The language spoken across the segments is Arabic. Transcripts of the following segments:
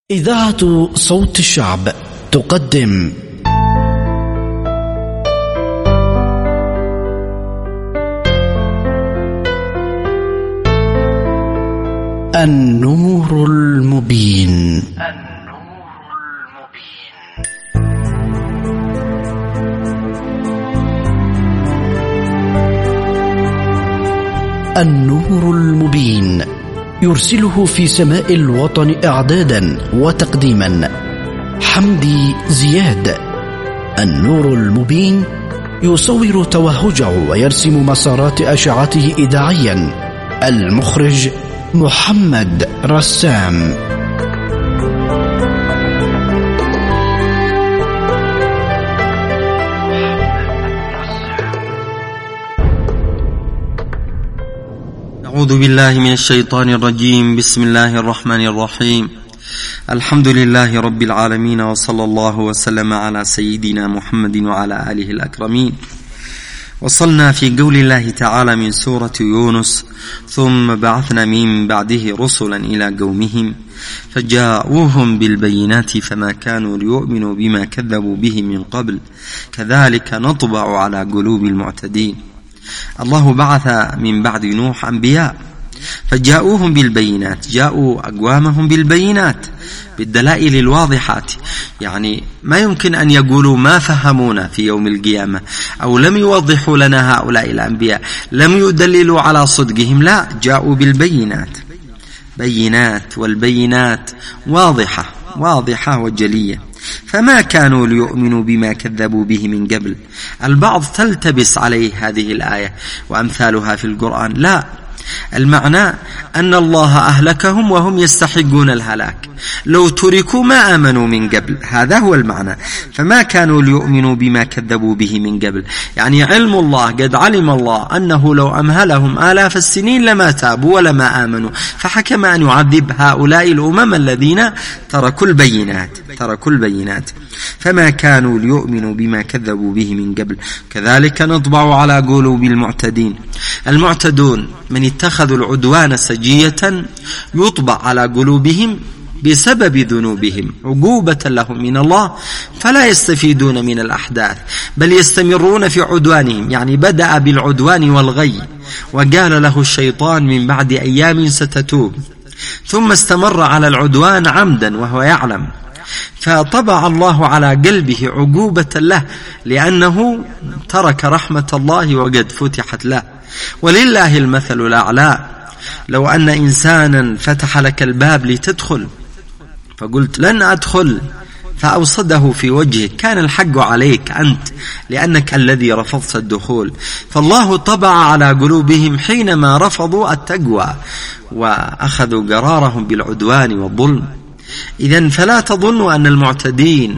إذاعة صوت الشعب تقدم النور المبين. النور المبين يرسله في سماء الوطن إعدادا وتقديما حمدي زياد. النور المبين يصور توهجه ويرسم مسارات أشعته إذاعيا. المخرج محمد رسام. أعوذ بالله من الشيطان الرجيم. بسم الله الرحمن الرحيم. الحمد لله رب العالمين، وصلى الله وسلم على سيدنا محمد وعلى آله الأكرمين. وصلنا في قول الله تعالى من سورة يونس: ثم بعثنا من بعده رسلا إلى قومهم فجاءوهم بالبينات فما كانوا ليؤمنوا بما كذبوا به من قبل كذلك نطبع على قلوب المعتدين. الله بعث من بعد نوح أنبياء فجاءوهم بالبينات، جاءوا أقوامهم بالبينات بالدلائل الواضحات، يعني ما يمكن أن يقولوا ما فهمونا في يوم القيامة أو لم يوضحوا لنا هؤلاء الأنبياء، لم يدللوا على صدقهم، لا، جاءوا بالبينات، بينات، والبينات واضحة وجلية. فما كانوا ليؤمنوا بما كذبوا به من قبل. البعض تلتبس عليه هذه الآية وأمثالها في القرآن، لا، المعنى أن الله أهلكهم وهم يستحقون الهلاك، لو تركوا ما آمنوا من قبل، هذا هو المعنى. فما كانوا ليؤمنوا بما كذبوا به من قبل، يعني علم الله، قد علم الله أنه لو أمهلهم آلاف السنين لما تابوا ولما آمنوا، فحكم أن يعذب هؤلاء الأمم الذين تركوا البينات. فما كانوا ليؤمنوا بما كذبوا به من قبل كذلك نطبع على قلوب المعتدين. المعتدون من اتخذوا العدوان سجية يطبع على قلوبهم بسبب ذنوبهم عقوبة لهم من الله، فلا يستفيدون من الأحداث بل يستمرون في عدوانهم. يعني بدأ بالعدوان والغي، وقال له الشيطان من بعد أيام ستتوب، ثم استمر على العدوان عمدا وهو يعلم، فطبع الله على قلبه عقوبة له لأنه ترك رحمة الله وقد فتحت له. ولله المثل الأعلى. لو أن إنسانا فتح لك الباب لتدخل فقلت لن أدخل فأوصده في وجهك، كان الحق عليك أنت لأنك الذي رفضت الدخول. فالله طبع على قلوبهم حينما رفضوا التقوى وأخذوا قرارهم بالعدوان والظلم. إذن فلا تظنوا أن المعتدين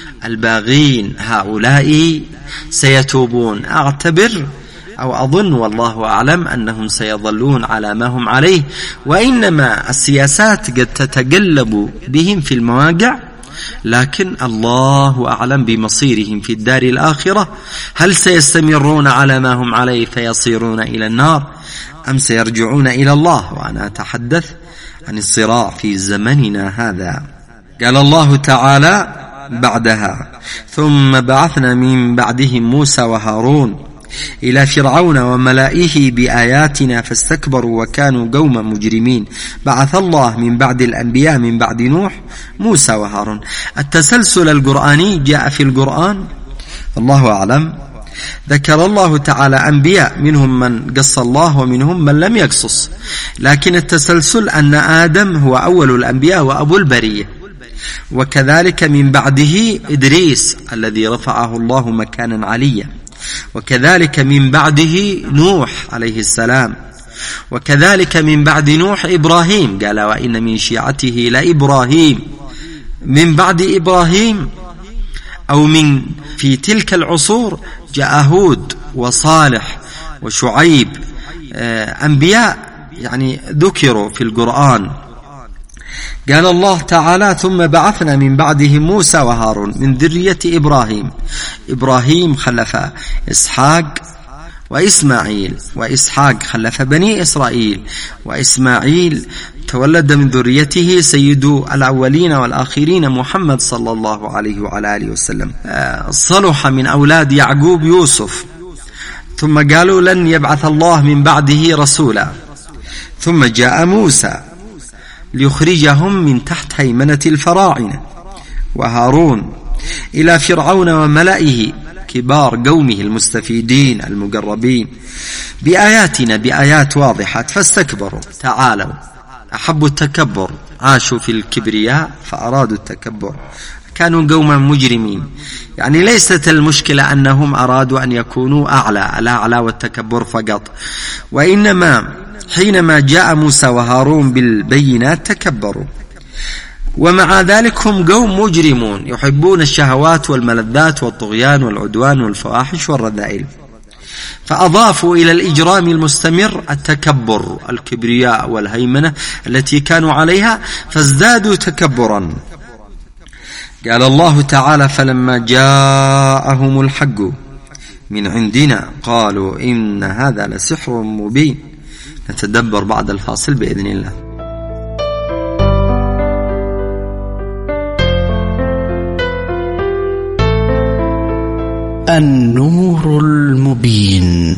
الباغين هؤلاء سيتوبون. أعتبر أو أظن والله أعلم أنهم سيظلون على ما هم عليه، وإنما السياسات قد تتقلب بهم في المواقع، لكن الله أعلم بمصيرهم في الدار الآخرة. هل سيستمرون على ما هم عليه فيصيرون إلى النار، أم سيرجعون إلى الله؟ وأنا أتحدث عن الصراع في زمننا هذا. قال الله تعالى بعدها: ثم بعثنا من بعدهم موسى وهارون إلى فرعون وملائه بآياتنا فاستكبروا وكانوا قوما مجرمين. بعث الله من بعد الأنبياء من بعد نوح موسى وهارون. التسلسل القرآني جاء في القرآن الله أعلم. ذكر الله تعالى أنبياء، منهم من قص الله ومنهم من لم يقصص، لكن التسلسل أن آدم هو أول الأنبياء وأبو البرية، وكذلك من بعده إدريس الذي رفعه الله مكانا عليا، وكذلك من بعده نوح عليه السلام، وكذلك من بعد نوح إبراهيم، قال وإن من شيعته لإبراهيم. من بعد إبراهيم أو من في تلك العصور جاء هود وصالح وشعيب، أنبياء يعني ذكروا في القرآن. قال الله تعالى: ثم بعثنا من بعدهم موسى وهارون من ذرية إبراهيم. إبراهيم خلف إسحاق وإسماعيل، وإسحاق خلف بني إسرائيل، وإسماعيل تولد من ذريته سيد الأولين والآخرين محمد صلى الله عليه وعلى آله وسلم. صلح من أولاد يعقوب يوسف، ثم قالوا لن يبعث الله من بعده رسولا، ثم جاء موسى ليخرجهم من تحت هيمنة الفراعنة، وهارون إلى فرعون وملئه كبار قومه المستفيدين المقربين بآياتنا بآيات واضحات فاستكبروا. تعالوا، أحبوا التكبر، عاشوا في الكبرياء فأرادوا التكبر، كانوا قوما مجرمين. يعني ليست المشكلة أنهم أرادوا أن يكونوا أعلى، الأعلى والتكبر فقط، وإنما حينما جاء موسى وهارون بالبينات تكبروا. ومع ذلك هم قوم مجرمون يحبون الشهوات والملذات والطغيان والعدوان والفواحش والرذائل، فأضافوا إلى الإجرام المستمر التكبر، الكبرياء والهيمنة التي كانوا عليها، فازدادوا تكبرا. قال الله تعالى: فلما جاءهم الحق من عندنا قالوا إن هذا لسحر مبين. نتدبر بعد الفاصل بإذن الله. النور المبين.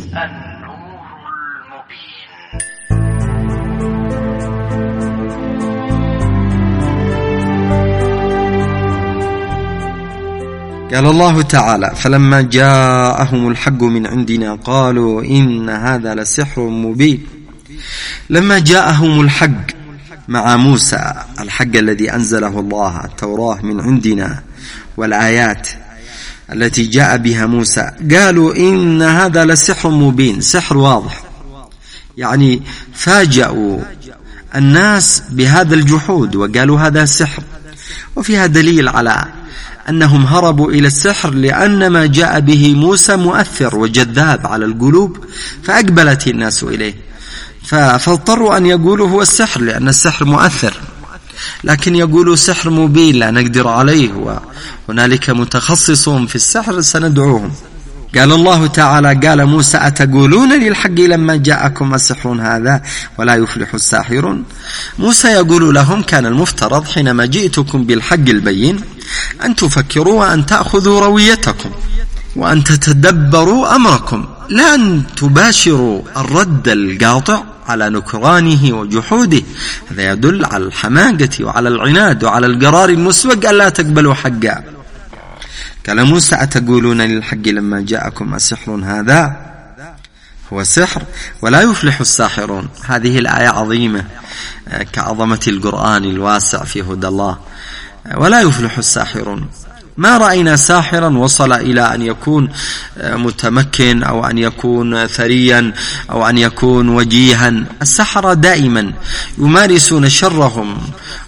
قال الله تعالى: فلما جاءهم الحق من عندنا قالوا إن هذا لسحر مبين. لما جاءهم الحق مع موسى، الحق الذي أنزله الله، التوراة من عندنا والآيات التي جاء بها موسى، قالوا إن هذا لسحر مبين، سحر واضح. يعني فاجأوا الناس بهذا الجحود وقالوا هذا سحر. وفيها دليل على أنهم هربوا إلى السحر، لأن ما جاء به موسى مؤثر وجذاب على القلوب، فأقبلت الناس إليه، فاضطروا أن يقولوا هو السحر لأن السحر مؤثر. لكن يقولوا سحر مبين لا نقدر عليه، وهنالك متخصصون في السحر سندعوهم. قال الله تعالى: قال موسى: أتقولون للحق لما جاءكم السحر هذا ولا يفلح الساحرون. موسى يقول لهم: كان المفترض حينما جئتكم بالحق البين أن تفكروا وأن تأخذوا رويتكم وأن تتدبروا أمركم، لا أن تباشروا الرد القاطع على نكرانه وجحوده. هذا يدل على الحماقة وعلى العناد وعلى القرار المسبق ألا تقبلوا حقا. قال موسى: أتقولون للحق لما جاءكم السحر هذا، هو سحر ولا يفلح الساحرون. هذه الآية عظيمة كعظمة القرآن الواسع في هدى الله. ولا يفلح الساحرون، ما رأينا ساحرا وصل إلى أن يكون متمكن أو أن يكون ثريا أو أن يكون وجيها. السحرة دائما يمارسون شرهم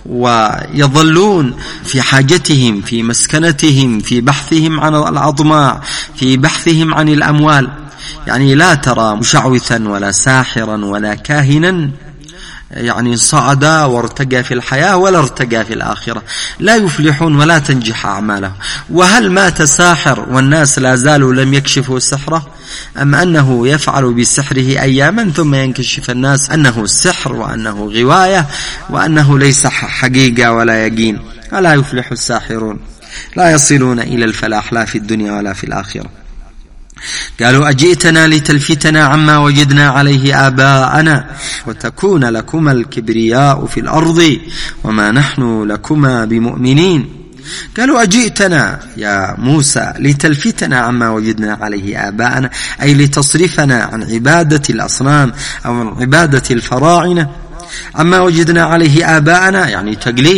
ويظلون في حاجتهم، في مسكنتهم، في بحثهم عن الأضماع، في بحثهم عن الأموال. يعني لا ترى مشعوذا ولا ساحرا ولا كاهنا يعني صعد وارتقى في الحياة ولا ارتقى في الآخرة، لا يفلحون ولا تنجح أعماله. وهل مات ساحر والناس لا زالوا لم يكشفوا سحره، أم أنه يفعل بسحره أياما ثم ينكشف الناس أنه سحر وأنه غواية وأنه ليس حقيقة ولا يقين؟ ولا يفلح الساحرون، لا يصلون إلى الفلاح لا في الدنيا ولا في الآخرة. قالوا: أجئتنا لتلفتنا عما وجدنا عليه آباءنا وتكون لكما الكبرياء في الأرض وما نحن لكما بمؤمنين. قالوا: أجئتنا يا موسى لتلفتنا عما وجدنا عليه آباءنا، أي لتصرفنا عن عبادة الأصنام أو عن عبادة الفراعنة. عما وجدنا عليه آباءنا يعني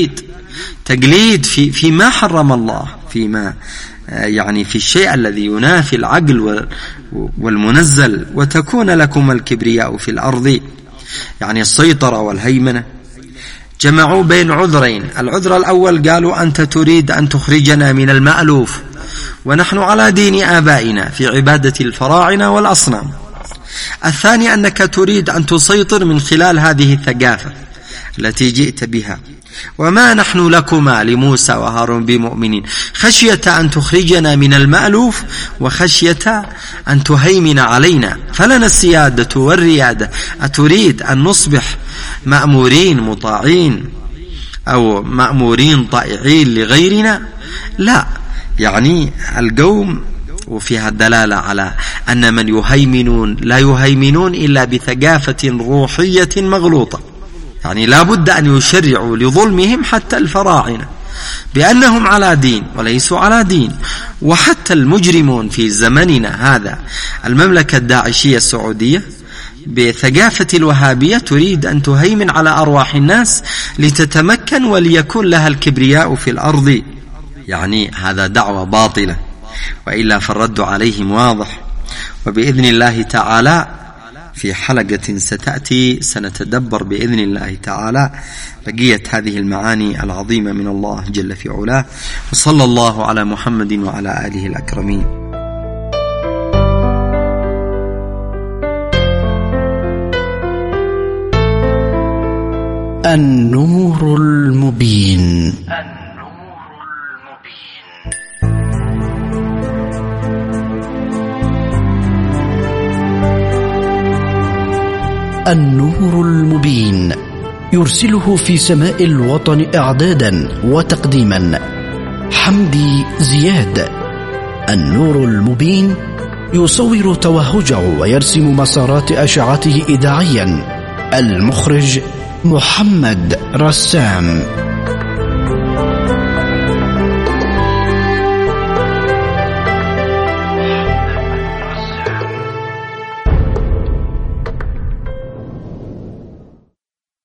تقليد فيما حرم الله، فيما يعني في الشيء الذي ينافي العقل والمنزل. وتكون لكم الكبرياء في الأرض يعني السيطرة والهيمنة. جمعوا بين عذرين: العذر الأول قالوا أنت تريد أن تخرجنا من المألوف ونحن على دين آبائنا في عبادة الفراعنة والأصنام. الثاني أنك تريد أن تسيطر من خلال هذه الثقافة التي جئت بها. وما نحن لكما لموسى وهارون بمؤمنين خشية أن تخرجنا من المألوف وخشية أن تهيمن علينا فلنا السيادة والريادة أتريد أن نصبح مأمورين مطاعين أو مأمورين طائعين لغيرنا؟ لا، يعني القوم وفيها الدلالة على أن من يهيمنون لا يهيمنون إلا بثقافة روحية مغلوطة، يعني لا بد أن يشرعوا لظلمهم حتى الفراعنة بأنهم على دين وليسوا على دين. وحتى المجرمون في زمننا هذا المملكة الداعشية السعودية بثقافة الوهابية تريد أن تهيمن على أرواح الناس لتتمكن وليكون لها الكبرياء في الأرض، يعني هذا دعوة باطلة، وإلا فالرد عليهم واضح. وبإذن الله تعالى في حلقة ستأتي سنتدبر بإذن الله تعالى بقية هذه المعاني العظيمة من الله جل في علاه. وصلى الله على محمد وعلى آله الأكرمين. النور المبين. النور المبين يرسله في سماء الوطن إعدادا وتقديما حمدي زياد. النور المبين يصور توهجه ويرسم مسارات أشعته إذاعيا. المخرج محمد رسام.